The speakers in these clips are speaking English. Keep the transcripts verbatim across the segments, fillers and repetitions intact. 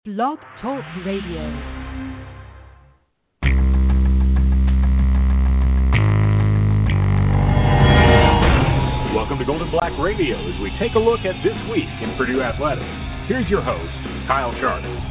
Blog Talk Radio. Welcome to Golden Black Radio as we take a look at this week in Purdue Athletics. Here's your host, Kyle Charter.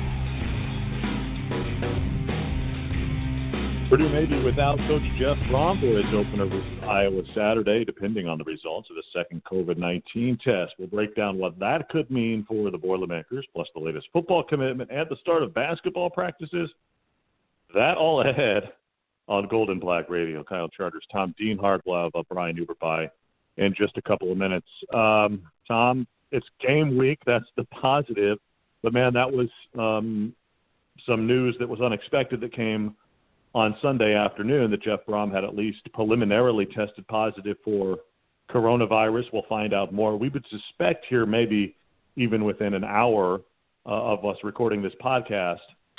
Purdue may be without Coach Jeff Brohm for its opener versus Iowa Saturday, depending on the results of the second COVID nineteen test. We'll break down what that could mean for the Boilermakers, plus the latest football commitment and the start of basketball practices. That all ahead on Golden Black Radio. Kyle Charters, Tom Dienhart, will have Brian Uberby in just a couple of minutes. Um, Tom, it's game week. That's the positive. But, man, that was um, some news that was unexpected that came on Sunday afternoon, that Jeff Brohm had at least preliminarily tested positive for coronavirus. We'll find out more. We would suspect here maybe even within an hour uh, of us recording this podcast.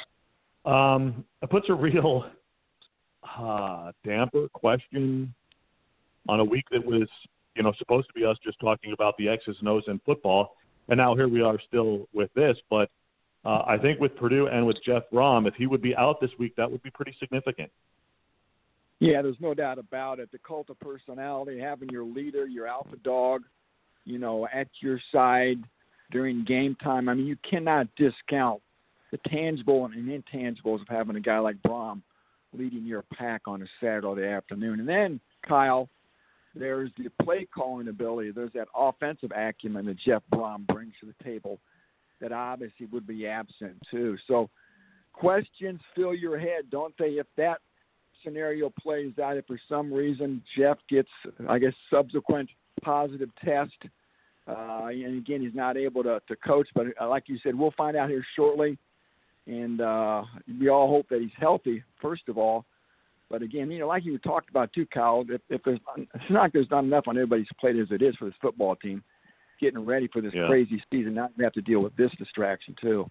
Um, it puts a real uh, damper question on a week that was, you know, supposed to be us just talking about the X's and O's in football. And now here we are still with this. But Uh, I think with Purdue and with Jeff Brohm, if he would be out this week, that would be pretty significant. Yeah, there's no doubt about it. The cult of personality, having your leader, your alpha dog, you know, at your side during game time. I mean, you cannot discount the tangible and intangibles of having a guy like Brohm leading your pack on a Saturday afternoon. And then, Kyle, there's the play calling ability. There's that offensive acumen that Jeff Brohm brings to the table that obviously would be absent too. So questions fill your head, don't they? If that scenario plays out, if for some reason Jeff gets, I guess, subsequent positive test, uh, and again, he's not able to, to coach, but like you said, we'll find out here shortly. And uh, we all hope that he's healthy, first of all. But again, you know, like you talked about too, Kyle, if, if there's, it's not like there's not enough on everybody's plate as it is for this football team, getting ready for this yeah. crazy season. Now we have to deal with this distraction too.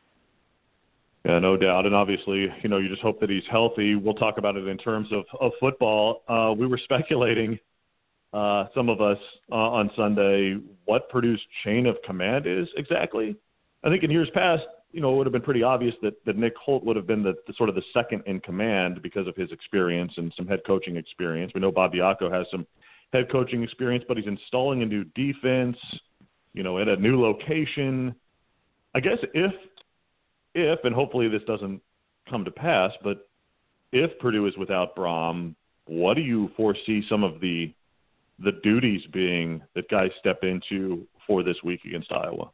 Yeah, no doubt. And obviously, you know, you just hope that he's healthy. We'll talk about it in terms of, of football. Uh, we were speculating, uh, some of us uh, on Sunday, what Purdue's chain of command is exactly. I think in years past, you know, it would have been pretty obvious that, that Nick Holt would have been the, the sort of the second in command because of his experience and some head coaching experience. We know Bob Diaco has some head coaching experience, but he's installing a new defense, you know, at a new location. I guess if, if, and hopefully this doesn't come to pass, but if Purdue is without Brohm, what do you foresee some of the the duties being that guys step into for this week against Iowa?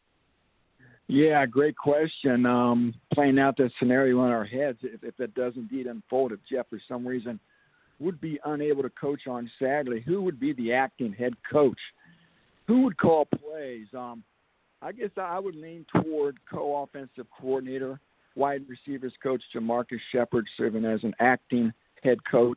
Yeah, great question. Um, playing out that scenario in our heads, if, if that does indeed unfold, if Jeff for some reason would be unable to coach on Saturday, who would be the acting head coach? Who would call plays? Um, I guess I would lean toward co-offensive coordinator, wide receivers coach Jamarcus Shepard serving as an acting head coach.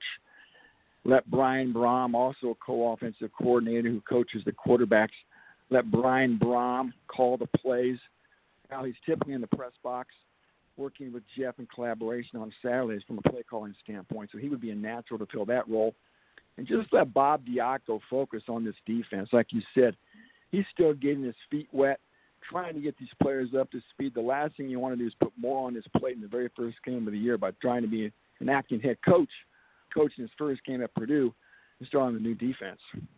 Let Brian Brohm, also a co-offensive coordinator who coaches the quarterbacks, let Brian Brohm call the plays. Now he's typically in the press box, working with Jeff in collaboration on Saturdays from a play calling standpoint. So he would be a natural to fill that role. And just let Bob Diaco focus on this defense. Like you said, he's still getting his feet wet, trying to get these players up to speed. The last thing you want to do is put more on his plate in the very first game of the year by trying to be an acting head coach, coaching his first game at Purdue and starting a new defense.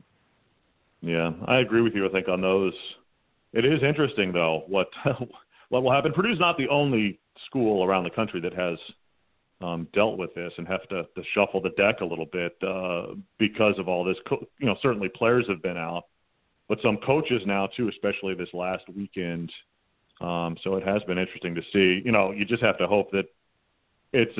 Yeah, I agree with you, I think, on those. It is interesting, though, what what will happen. Purdue's not the only school around the country that has um, dealt with this and have to, to shuffle the deck a little bit uh, because of all this. Co- you know, certainly players have been out, but some coaches now too, especially this last weekend. Um, so it has been interesting to see. You know, you just have to hope that it's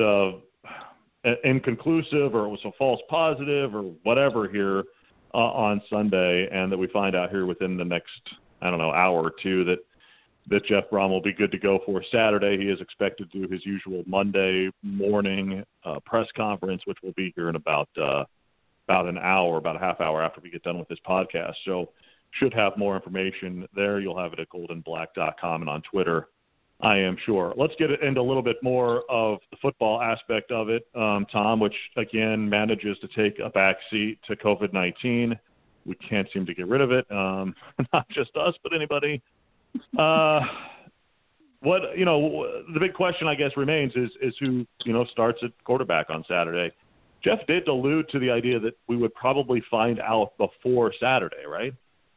uh, inconclusive or it was a false positive or whatever here uh, on Sunday, and that we find out here within the next, I don't know, hour or two that that Jeff Brohm will be good to go for Saturday. He is expected to do his usual Monday morning uh, press conference, which will be here in about uh, about an hour, about a half hour after we get done with this podcast. So should have more information there. You'll have it at golden black dot com and on Twitter, I am sure. Let's get into a little bit more of the football aspect of it, um, Tom, which, again, manages to take a back seat to COVID nineteen. We can't seem to get rid of it. Um, not just us, but anybody. Uh, what you know, the big question I guess remains is is who you know starts at quarterback on Saturday. Jeff did allude to the idea that we would probably find out before Saturday, right?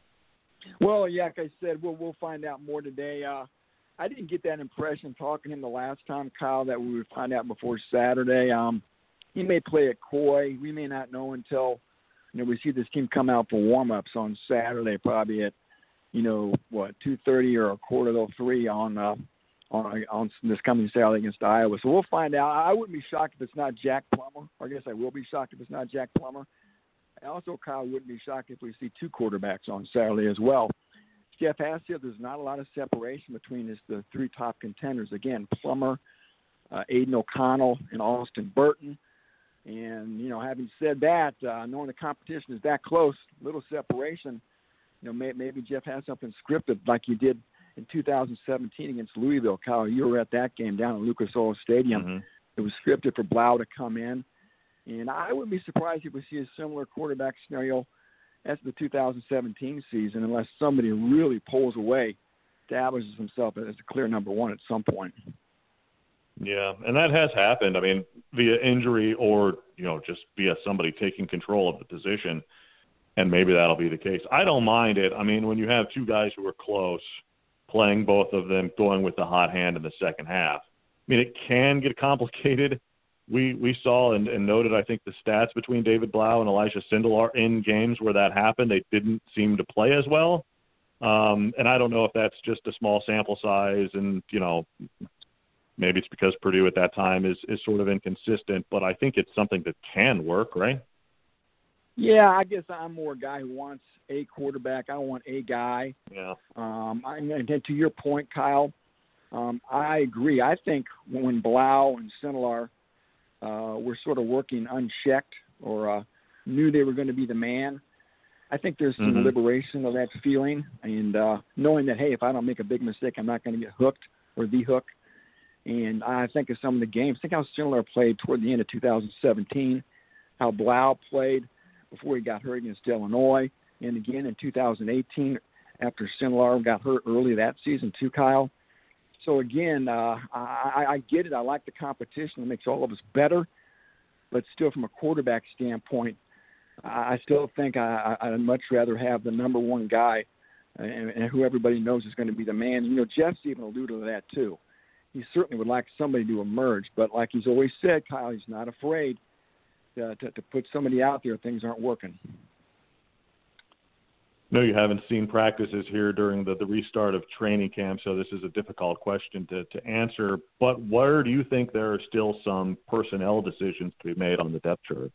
Well, yeah, like I said, we'll we'll find out more today. Uh, I didn't get that impression talking to him the last time, Kyle, that we would find out before Saturday. Um, he may play at Coy. We may not know until you know we see this team come out for warm-ups on Saturday, probably at you know what two thirty or a quarter to three on uh, on on this coming Saturday against Iowa. So we'll find out. I wouldn't be shocked if it's not Jack Plummer. Or I guess I will be shocked if it's not Jack Plummer. Also, Kyle, wouldn't be shocked if we see two quarterbacks on Saturday as well. Jeff has said there's not a lot of separation between his, the three top contenders. Again, Plummer, uh, Aiden O'Connell, and Austin Burton. And, you know, having said that, uh, knowing the competition is that close, little separation, you know, may, maybe Jeff has something scripted like he did in two thousand seventeen against Louisville. Kyle, you were at that game down at Lucas Oil Stadium. Mm-hmm. It was scripted for Blau to come in. And I wouldn't be surprised if we see a similar quarterback scenario as the two thousand seventeen season, unless somebody really pulls away, establishes himself as a clear number one at some point. Yeah, and that has happened. I mean, via injury or, you know, just via somebody taking control of the position, and maybe that'll be the case. I don't mind it. I mean, when you have two guys who are close, playing both of them, going with the hot hand in the second half, I mean, it can get complicated. We we saw and, and noted, I think, the stats between David Blau and Elijah Sindelar in games where that happened. They didn't seem to play as well. Um, and I don't know if that's just a small sample size and, you know, maybe it's because Purdue at that time is, is sort of inconsistent. But I think it's something that can work, right? Yeah, I guess I'm more a guy who wants a quarterback. I want a guy. Yeah. Um, I, and to your point, Kyle, um, I agree. I think when Blau and Sindelar Uh, were sort of working unchecked or uh, knew they were going to be the man, I think there's some mm-hmm. liberation of that feeling and uh, knowing that, hey, if I don't make a big mistake, I'm not going to get hooked or the hook. And I think of some of the games. Think how Sindelar played toward the end of two thousand seventeen, how Blau played before he got hurt against Illinois, and again in two thousand eighteen after Sindelar got hurt early that season too, Kyle. So, again, uh, I, I get it. I like the competition. It makes all of us better. But still, from a quarterback standpoint, I still think I, I'd much rather have the number one guy and, and who everybody knows is going to be the man. You know, Jeff's even alluded to that, too. He certainly would like somebody to emerge. But like he's always said, Kyle, he's not afraid to, to, to put somebody out there if things aren't working. No, you haven't seen practices here during the, the restart of training camp, so this is a difficult question to, to answer. But where do you think there are still some personnel decisions to be made on the depth chart?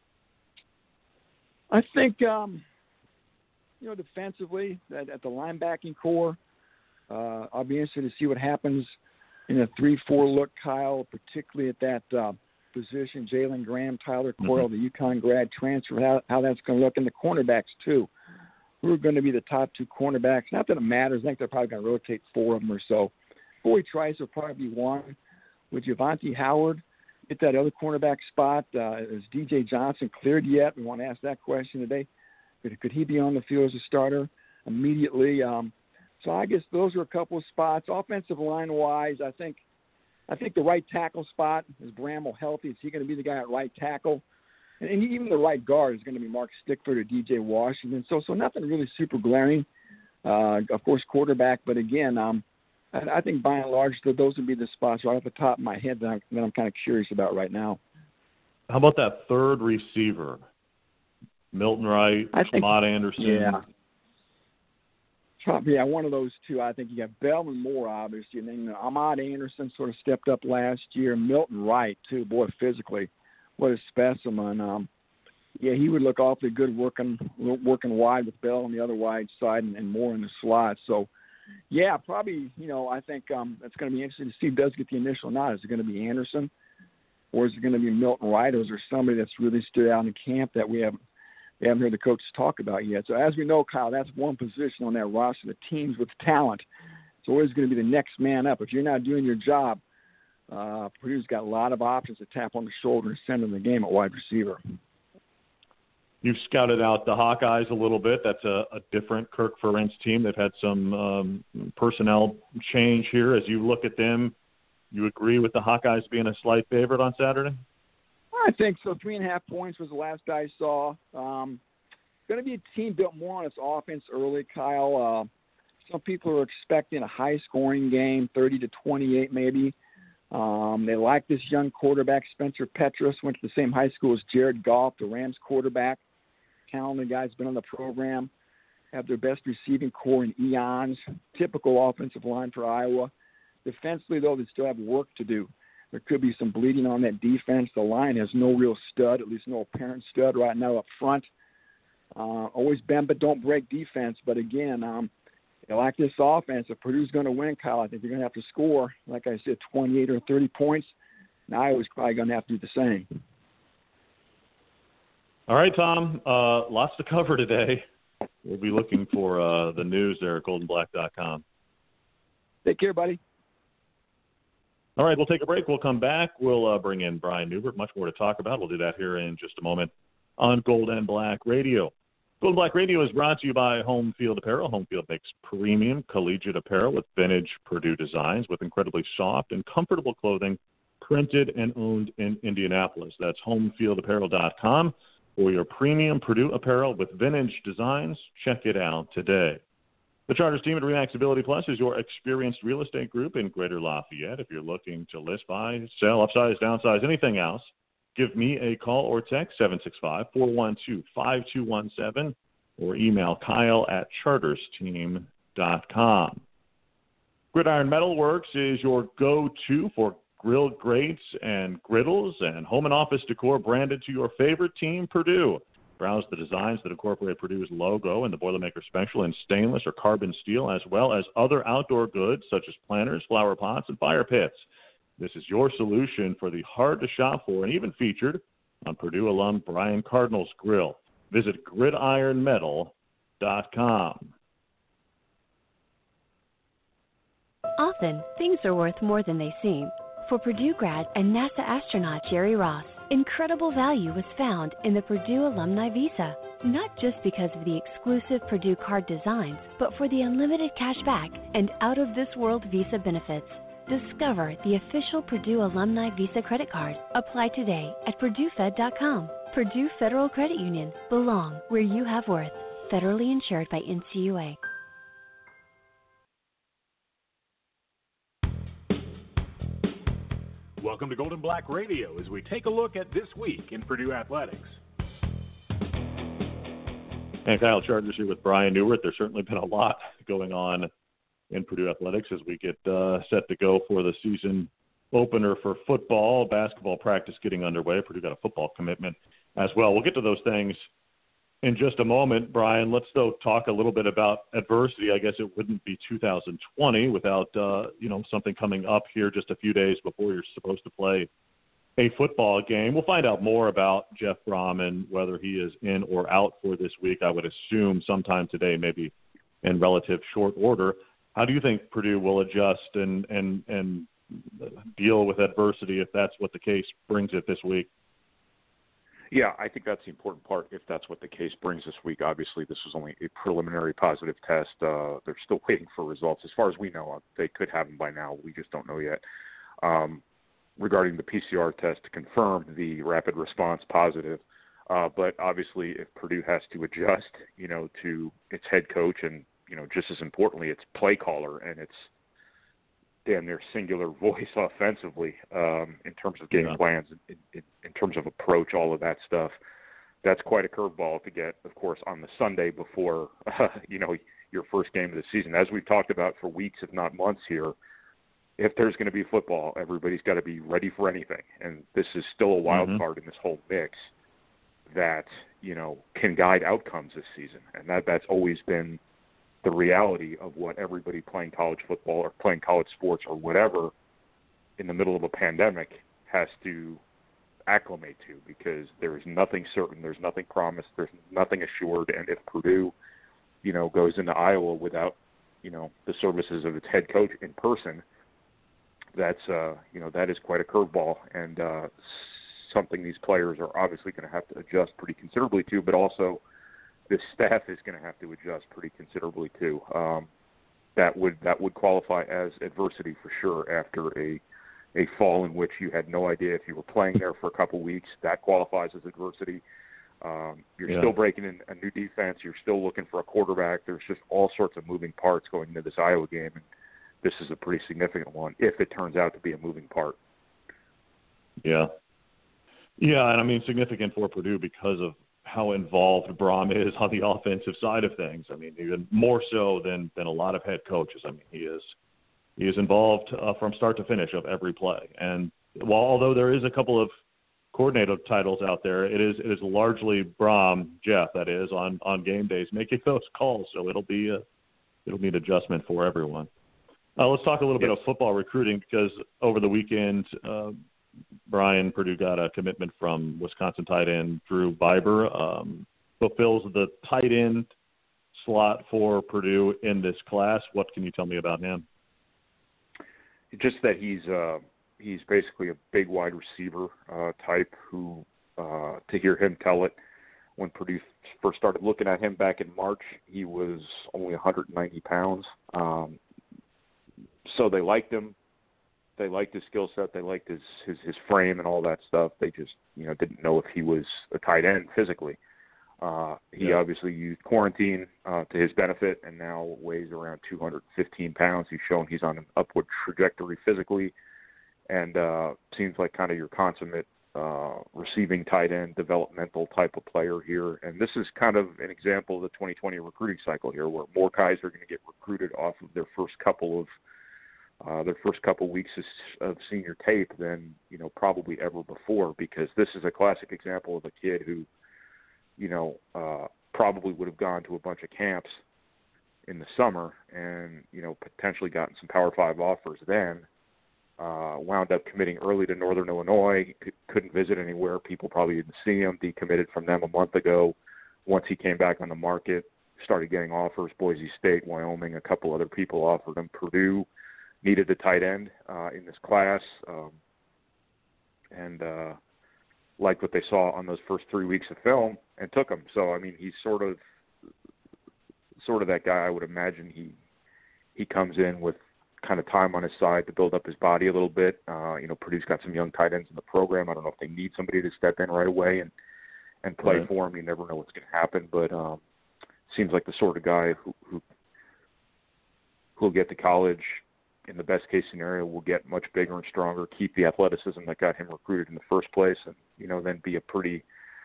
I think, um, you know, defensively, at, at the linebacking core, uh, I'll be interested to see what happens in a three four look, Kyle, particularly at that uh, position. Jalen Graham, Tyler Coyle, mm-hmm. the UConn grad transfer, how, how that's going to look, and the cornerbacks, too. Who are going to be the top two cornerbacks? Not that it matters. I think they're probably going to rotate four of them or so. Boyd Trice will probably be one. With Javonte Howard get that other cornerback spot? Uh, is D J Johnson cleared yet? We want to ask that question today. Could, could he be on the field as a starter immediately? Um, so I guess those are a couple of spots. Offensive line-wise, I think I think the right tackle spot, is Bramwell healthy? Is he going to be the guy at right tackle? And even the right guard is going to be Mark Stickford or D J Washington. So so nothing really super glaring. Uh, of course, quarterback. But, again, um, I, I think by and large those would be the spots right off the top of my head that I'm, that I'm kind of curious about right now. How about that third receiver? Milton Wright, Ahmad Anderson. Yeah. Probably, yeah, one of those two. I think you got Bell and Moore, obviously. And then you know, Ahmad Anderson sort of stepped up last year. Milton Wright, too. Boy, physically. What a specimen. Um, yeah, he would look awfully good working working wide with Bell on the other wide side and, and Moore in the slot. So, yeah, probably, you know, I think um, it's going to be interesting to see who does get the initial nod. Is it going to be Anderson or is it going to be Milton Wright, or is there somebody that's really stood out in camp that we haven't, we haven't heard the coaches talk about yet? So, as we know, Kyle, that's one position on that roster. The teams with talent, it's always going to be the next man up. If you're not doing your job, Uh, Purdue's got a lot of options to tap on the shoulder and send in the game at wide receiver. you've scouted out the Hawkeyes a little bit. That's a, a different Kirk Ferentz team. They've had some um, personnel change here. As you look at them, you agree with the Hawkeyes being a slight favorite on Saturday? I think so. Three and a half points was the last I saw. Um, going to be a team built more on its offense early, Kyle. Uh, some people are expecting a high-scoring game, thirty to twenty-eight maybe. Um, they like this young quarterback, Spencer Petras, went to the same high school as Jared Goff, the Rams quarterback. Talented guy's been on the program. Have their best receiving core in eons. Typical offensive line for Iowa. Defensively, though, they still have work to do. There could be some bleeding on that defense. The line has no real stud, at least no apparent stud right now up front. Uh, always bend but don't break defense. But again, um, they like this offense. If Purdue's going to win, Kyle, I think they're going to have to score, like I said, twenty-eight or thirty points. And Iowa's probably going to have to do the same. All right, Tom, uh, lots to cover today. We'll be looking for uh, the news there at golden black dot com. Take care, buddy. All right, we'll take a break. We'll come back. We'll uh, bring in Brian Newbert. Much more to talk about. We'll do that here in just a moment on Gold and Black Radio. Gold and Black Radio is brought to you by Home Field Apparel. Home Field makes premium collegiate apparel with vintage Purdue designs with incredibly soft and comfortable clothing printed and owned in Indianapolis. That's home field apparel dot com for your premium Purdue apparel with vintage designs. Check it out today. The Charters team at Remax Ability Plus is your experienced real estate group in Greater Lafayette. If you're looking to list, buy, sell, upsize, downsize, anything else, give me a call or text seven six five, four one two, five two one seven or email Kyle at charters team dot com. Gridiron Metalworks is your go-to for grill grates and griddles and home and office decor branded to your favorite team, Purdue. Browse the designs that incorporate Purdue's logo and the Boilermaker Special in stainless or carbon steel, as well as other outdoor goods such as planters, flower pots, and fire pits. This is your solution for the hard-to-shop for and even featured on Purdue alum Brian Cardinal's grill. Visit gridiron metal dot com. Often, things are worth more than they seem. For Purdue grad and NASA astronaut Jerry Ross, incredible value was found in the Purdue Alumni Visa. Not just because of the exclusive Purdue card designs, but for the unlimited cash back and out-of-this-world Visa benefits. Discover the official Purdue Alumni Visa credit card. Apply today at purdue fed dot com. Purdue Federal Credit Union. Belong where you have worth. Federally insured by N C U A. Welcome to Golden Black Radio as we take a look at this week in Purdue athletics. And Kyle Charters here with Brian Newbert. There's certainly been a lot going on in Purdue athletics as we get uh, set to go for the season opener for football. Basketball practice getting underway. Purdue got a football commitment as well. We'll get to those things in just a moment. Brian, let's though talk a little bit about adversity. I guess it wouldn't be two thousand twenty without uh, you know something coming up here just a few days before you're supposed to play a football game. We'll find out more about Jeff Brahman, whether he is in or out for this week. I would assume sometime today, maybe in relative short order. How do you think Purdue will adjust and and and deal with adversity if that's what the case brings it this week? Yeah, I think that's the important part if that's what the case brings this week. Obviously, this was only a preliminary positive test. Uh, they're still waiting for results. As far as we know, they could have them by now. We just don't know yet. Um, regarding the P C R test to confirm the rapid response positive. Uh, but obviously, if Purdue has to adjust, you know, to its head coach and, you know, just as importantly, its play caller and its damn near singular voice offensively um, in terms of game yeah. plans, in, in, in terms of approach, all of that stuff. That's quite a curveball to get, of course, on the Sunday before, uh, you know, your first game of the season. As we've talked about for weeks, if not months here, if there's going to be football, everybody's got to be ready for anything. And this is still a wild mm-hmm. card in this whole mix that, you know, can guide outcomes this season. And that that's always been the reality of what everybody playing college football or playing college sports or whatever in the middle of a pandemic has to acclimate to, because there is nothing certain, there's nothing promised, there's nothing assured. And if Purdue, you know, goes into Iowa without, you know, the services of its head coach in person, that's, uh, you know, that is quite a curveball. And uh, something these players are obviously going to have to adjust pretty considerably to, but also this staff is going to have to adjust pretty considerably too. Um, that would that would qualify as adversity for sure after a a fall in which you had no idea if you were playing there for a couple weeks. That qualifies as adversity. Um, you're yeah. still breaking in a new defense. You're still looking for a quarterback. There's just all sorts of moving parts going into this Iowa game, and this is a pretty significant one if it turns out to be a moving part. Yeah. Yeah, and I mean significant for Purdue because of how involved Brom is on the offensive side of things. I mean, even more so than, than a lot of head coaches. I mean, he is he is involved uh, from start to finish of every play. And while although there is a couple of coordinator titles out there, it is it is largely Brom, Jeff, that is, on, on game days making those calls. So it'll be a, it'll need adjustment for everyone. Uh, let's talk a little bit of football recruiting because over the weekend, uh, Brian, Purdue got a commitment from Wisconsin tight end Drew Biber, um, fulfills the tight end slot for Purdue in this class. What can you tell me about him? Just that he's uh, he's basically a big wide receiver uh, type who, uh, to hear him tell it, when Purdue first started looking at him back in March, he was only one hundred ninety pounds. Um, so they liked him. They liked his skill set. They liked his, his, his frame and all that stuff. They just, you know, didn't know if he was a tight end physically. Uh, he yeah. obviously used quarantine uh, to his benefit and now weighs around two hundred fifteen pounds. He's shown he's on an upward trajectory physically and uh, seems like kind of your consummate uh, receiving tight end, developmental type of player here. And this is kind of an example of the twenty twenty recruiting cycle here where more guys are going to get recruited off of their first couple of Uh, their first couple weeks of, of senior tape than, you know, probably ever before, because this is a classic example of a kid who, you know, uh, probably would have gone to a bunch of camps in the summer and, you know, potentially gotten some Power Five offers then, uh, wound up committing early to Northern Illinois, c- couldn't visit anywhere. People probably didn't see him, decommitted from them a month ago. Once he came back on the market, started getting offers, Boise State, Wyoming, a couple other people offered him, Purdue needed a tight end uh, in this class, um, and uh, liked what they saw on those first three weeks of film and took him. So I mean, he's sort of sort of that guy. I would imagine he he comes in with kind of time on his side to build up his body a little bit. Uh, you know, Purdue's got some young tight ends in the program. I don't know if they need somebody to step in right away and and play right. for him. You never know what's going to happen, but um, seems like the sort of guy who who who'll get to college. In the best case scenario, will get much bigger and stronger, keep the athleticism that got him recruited in the first place, and, you know, then be a pretty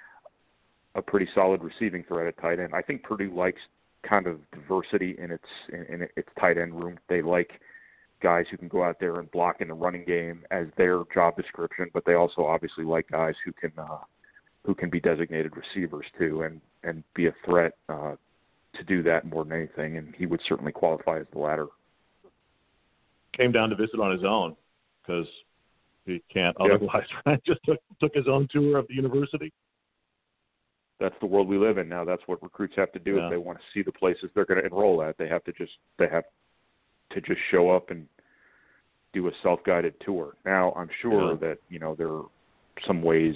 a pretty solid receiving threat at tight end. I think Purdue likes kind of diversity in its in, in its tight end room. They like guys who can go out there and block in the running game as their job description, but they also obviously like guys who can uh, who can be designated receivers too, and and be a threat uh, to do that more than anything. And he would certainly qualify as the latter. Came down to visit on his own because he can't yeah. otherwise. Right? Just took took his own tour of the university. That's the world we live in now. That's what recruits have to do yeah. if they want to see the places they're going to enroll at. They have to just they have to just show up and do a self-guided tour. Now, I'm sure yeah. that, you know, there are some ways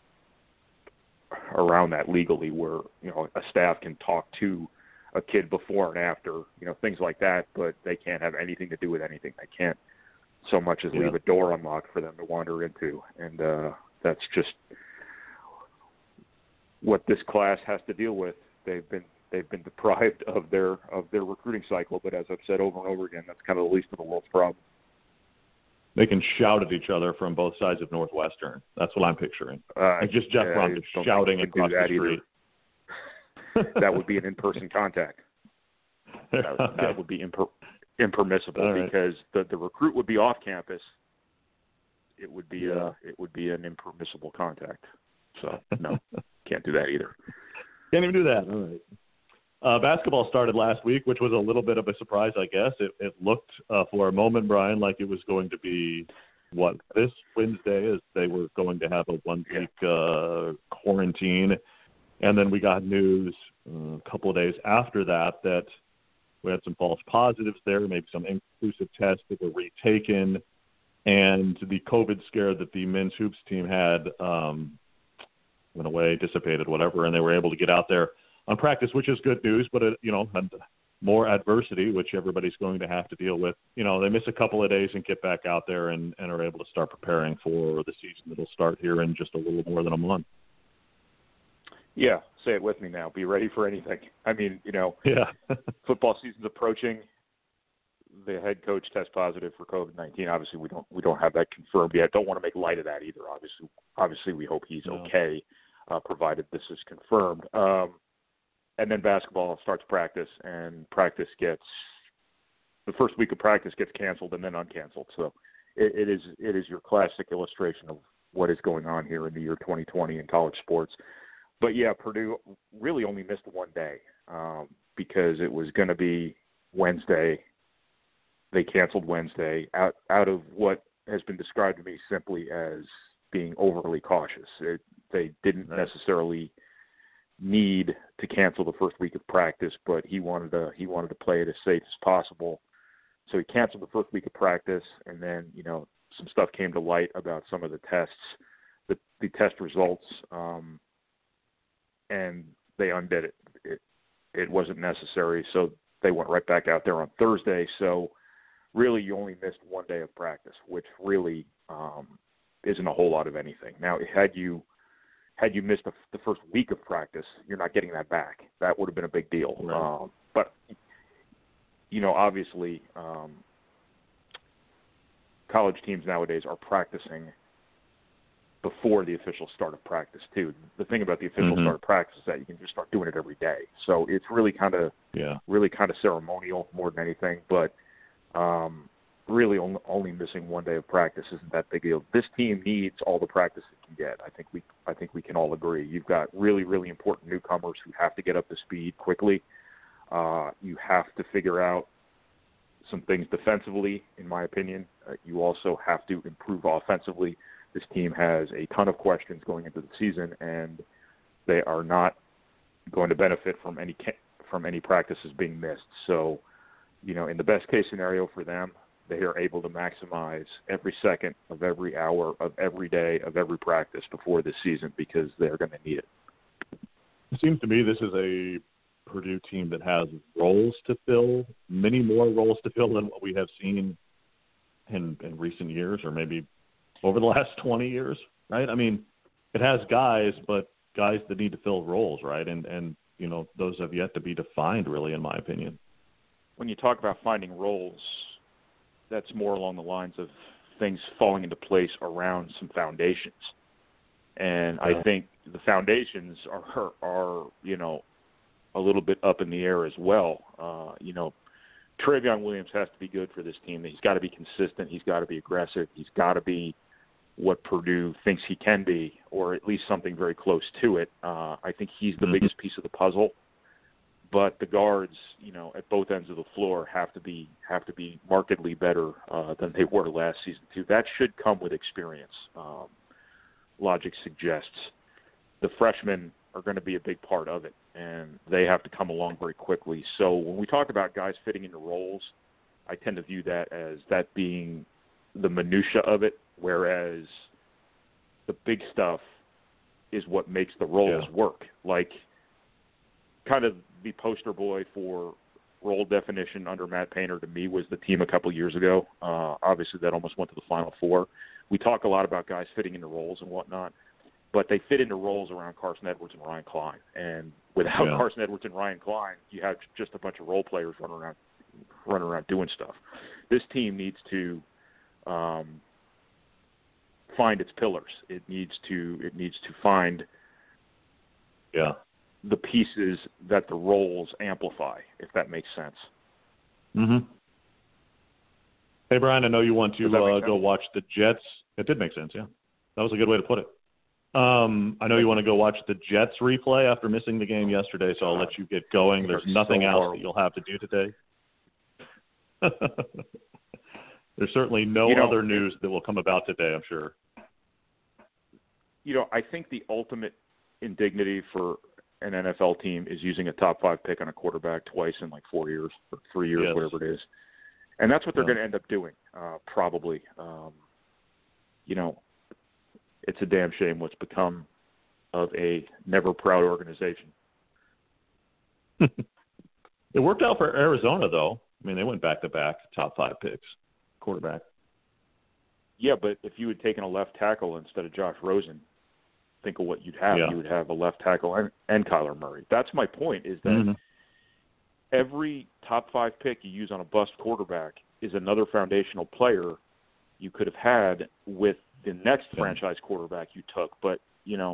around that legally where, you know, a staff can talk to a kid before and after, you know, things like that, but they can't have anything to do with anything. They can't so much as yeah. leave a door unlocked for them to wander into. And uh, that's just what this class has to deal with. They've been they've been deprived of their of their recruiting cycle, but as I've said over and over again, that's kind of the least of the world's problem. They can shout at each other from both sides of Northwestern. That's what I'm picturing. Uh, like just Jeff yeah, Brom just shouting across the street. That would be an in-person contact. That, okay. that would be imper- impermissible right. because the, the recruit would be off campus. It would be yeah. uh, it would be an impermissible contact. So no, can't do that either. Can't even do that. All right. Uh, basketball started last week, which was a little bit of a surprise, I guess. It, it looked uh, for a moment, Brian, like it was going to be what this Wednesday, as they were going to have a one-week uh, quarantine. And then we got news uh, a couple of days after that that we had some false positives there, maybe some inconclusive tests that were retaken. and the COVID scare that the men's hoops team had um, went away, dissipated, whatever, and they were able to get out there on practice, which is good news, but, it, you know, more adversity, which everybody's going to have to deal with. You know, they miss a couple of days and get back out there and, and are able to start preparing for the season that'll start here in just a little more than a month. Yeah, say it with me now. Be ready for anything. I mean, you know, yeah. football season's approaching. The head coach tests positive for COVID nineteen. Obviously, we don't we don't have that confirmed yet. Don't want to make light of that either. Obviously, obviously, we hope he's no. okay, uh, provided this is confirmed. Um, and then basketball starts practice, and practice gets the first week of practice gets canceled and then uncanceled. So it, it is it is your classic illustration of what is going on here in the year twenty twenty in college sports. But yeah, Purdue really only missed one day um, because it was going to be Wednesday. They canceled Wednesday out out of what has been described to me simply as being overly cautious. It, they didn't right. necessarily need to cancel the first week of practice, but he wanted to he wanted to play it as safe as possible. So he canceled the first week of practice, and then you know some stuff came to light about some of the tests, the, the test results, um, and they undid it. It it wasn't necessary, so they went right back out there on Thursday. So really, you only missed one day of practice, which really um, isn't a whole lot of anything. Now, had you had you missed the, the first week of practice, you're not getting that back. That would have been a big deal. Right. Um, but, you know, obviously, um, college teams nowadays are practicing before the official start of practice, too. The thing about the official mm-hmm. start of practice is that you can just start doing it every day. So it's really kind of yeah. really kind of ceremonial more than anything. But um, really only, only missing one day of practice isn't that big a deal. This team needs all the practice it can get. I think we I think we can all agree. You've got really, really important newcomers who have to get up to speed quickly. Uh, you have to figure out some things defensively, in my opinion. Uh, you also have to improve offensively. This team has a ton of questions going into the season, and they are not going to benefit from any from any practices being missed. So, you know, in the best case scenario for them, they are able to maximize every second of every hour of every day of every practice before this season because they're going to need it. It seems to me this is a Purdue team that has roles to fill, many more roles to fill than what we have seen in, in recent years or maybe over the last twenty years, right? I mean, it has guys, but guys that need to fill roles, right? And, and you know, those have yet to be defined, really, in my opinion. When you talk about finding roles, that's more along the lines of things falling into place around some foundations. And yeah. I think the foundations are, are, you know, a little bit up in the air as well. Uh, you know, Travion Williams has to be good for this team. He's got to be consistent. He's got to be aggressive. He's got to be what Purdue thinks he can be, or at least something very close to it. Uh, I think he's the mm-hmm. biggest piece of the puzzle. But the guards, you know, at both ends of the floor have to be have to be markedly better uh, than they were last season too. That should come with experience. Um, logic suggests the freshmen are going to be a big part of it, and they have to come along very quickly. So when we talk about guys fitting into roles, I tend to view that as that being the minutia of it, whereas the big stuff is what makes the roles yeah. work. Like kind of the poster boy for role definition under Matt Painter to me was the team a couple years ago. Uh, obviously, that almost went to the Final Four. We talk a lot about guys fitting into roles and whatnot, but they fit into roles around Carson Edwards and Ryan Cline. And without yeah. Carson Edwards and Ryan Cline, you have just a bunch of role players running around, running around doing stuff. This team needs to um, find its pillars. It needs to it needs to find yeah. the pieces that the roles amplify, if that makes sense. Mm-hmm. Hey, Brian, I know you want to uh, go watch the Jets. It did make sense, yeah. That was a good way to put it. Um, I know you want to go watch the Jets replay after missing the game yesterday, so I'll let you get going. There's nothing else that you'll have to do today. There's certainly no you know, other news that will come about today, I'm sure. You know, I think the ultimate indignity for an N F L team is using a top five pick on a quarterback twice in like four years or three years, yes. whatever it is. And that's what they're yeah. going to end up doing, uh, probably. Um, you know, it's a damn shame what's become of a never proud organization. It worked out for Arizona, though. I mean, they went back-to-back top five picks, quarterback. Yeah, but if you had taken a left tackle instead of Josh Rosen, think of what you'd have. Yeah. You would have a left tackle and, and Kyler Murray. That's my point, is that Mm-hmm. every top five pick you use on a bust quarterback is another foundational player you could have had with the next Yeah. franchise quarterback you took. But, you know,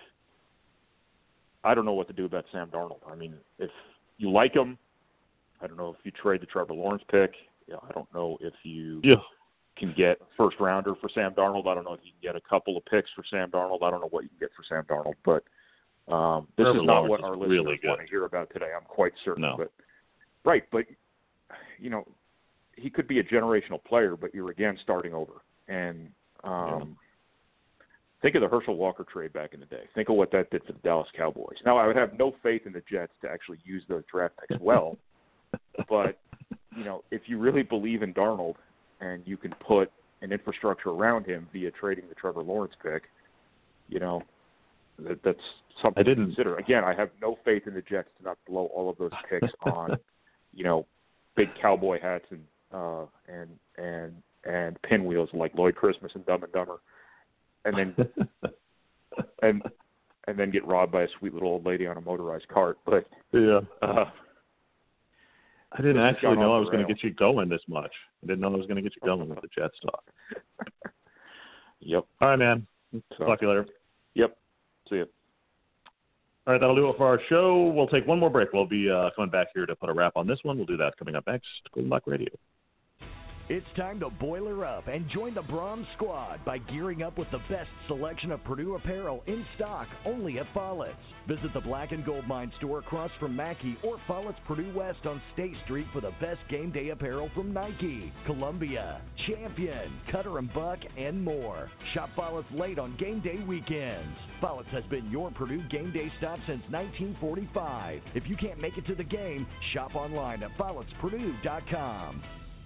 I don't know what to do about Sam Darnold. I mean, if you like him, I don't know if you trade the Trevor Lawrence pick. Yeah, I don't know if you Yeah. can get first rounder for Sam Darnold. I don't know if you can get a couple of picks for Sam Darnold. I don't know what you can get for Sam Darnold, but um, this Trevor is not Lawrence what is our listeners really good. want to hear about today. I'm quite certain. No. But right, but you know, he could be a generational player, but you're again starting over. And um, Yeah. think of the Herschel Walker trade back in the day. Think of what that did for the Dallas Cowboys. Now, I would have no faith in the Jets to actually use those draft picks well, but you know, if you really believe in Darnold and you can put an infrastructure around him via trading the Trevor Lawrence pick, you know, that, that's something I didn't, to consider. Again, I have no faith in the Jets to not blow all of those picks on, you know, big cowboy hats and uh, and and and pinwheels like Lloyd Christmas and Dumb and Dumber, and then and and then get robbed by a sweet little old lady on a motorized cart. But yeah. uh, I didn't This has actually gone know off I was the going to rails. get you going this much. I didn't know I was going to get you going with the Jets talk. Yep. All right, man. So, Talk to you later. Yep. See you. All right, that'll do it for our show. We'll take one more break. We'll be uh, coming back here to put a wrap on this one. We'll do that coming up next. Golden Black Radio. It's time to boiler up and join the Bronze Squad by gearing up with the best selection of Purdue apparel in stock only at Follett's. Visit the Black and Gold Mine store across from Mackey or Follett's Purdue West on State Street for the best game day apparel from Nike, Columbia, Champion, Cutter and Buck, and more. Shop Follett's late on game day weekends. Follett's has been your Purdue game day stop since nineteen forty-five. If you can't make it to the game, shop online at follets purdue dot com.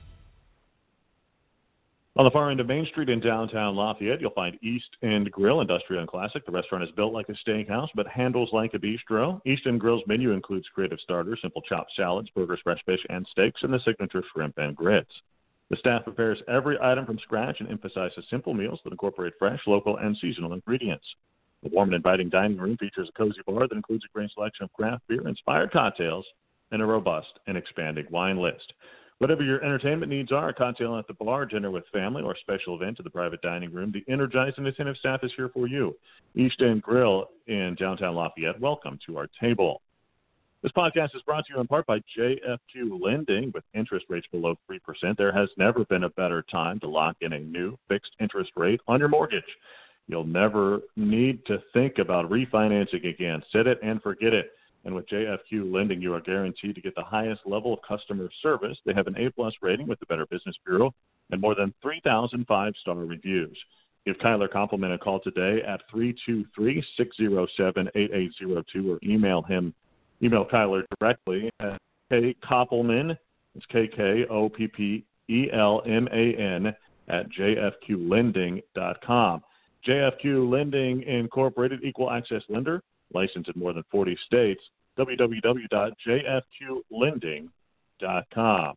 On the far end of Main Street in downtown Lafayette, you'll find East End Grill, industrial and classic. The restaurant is built like a steakhouse, but handles like a bistro. East End Grill's menu includes creative starters, simple chopped salads, burgers, fresh fish, and steaks, and the signature shrimp and grits. The staff prepares every item from scratch and emphasizes simple meals that incorporate fresh, local, and seasonal ingredients. The warm and inviting dining room features a cozy bar that includes a great selection of craft beer-inspired cocktails and a robust and expanding wine list. Whatever your entertainment needs are, a cocktail at the bar, dinner with family, or a special event at the private dining room, the energized and attentive staff is here for you. East End Grill in downtown Lafayette, welcome to our table. This podcast is brought to you in part by J F Q Lending. With interest rates below three percent, there has never been a better time to lock in a new fixed interest rate on your mortgage. You'll never need to think about refinancing again. Set it and forget it. And with J F Q Lending, you are guaranteed to get the highest level of customer service. They have an A-plus rating with the Better Business Bureau and more than three thousand five-star reviews. Give Kyler Compliment a call today at three two three, six zero seven, eight eight zero two or email him, email Kyler directly at K Koppelman, it's K K O P P E L M A N, at j f q lending dot com. J F Q Lending Incorporated, equal access lender, licensed in more than forty states, w w w dot j f q lending dot com.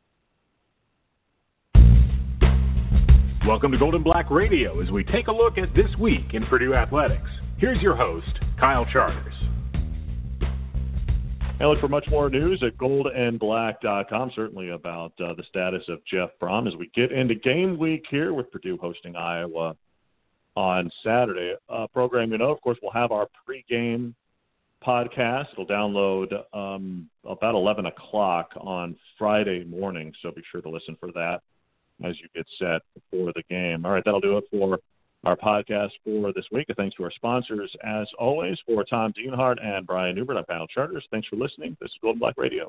Welcome to Golden Black Radio as we take a look at this week in Purdue athletics. Here's your host, Kyle Charters. And look for much more news at gold and black dot com, certainly about uh, the status of Jeff Brom as we get into game week here with Purdue hosting Iowa on Saturday. Uh, program, you know, of course, we'll have our pregame podcast. It'll download um, about eleven o'clock on Friday morning, so be sure to listen for that as you get set for the game. All right, that'll do it for our podcast for this week. Thanks to our sponsors, as always. For Tom Dienhart and Brian Newbert, I'm Kyle Charters. Thanks for listening. This is Golden Black Radio.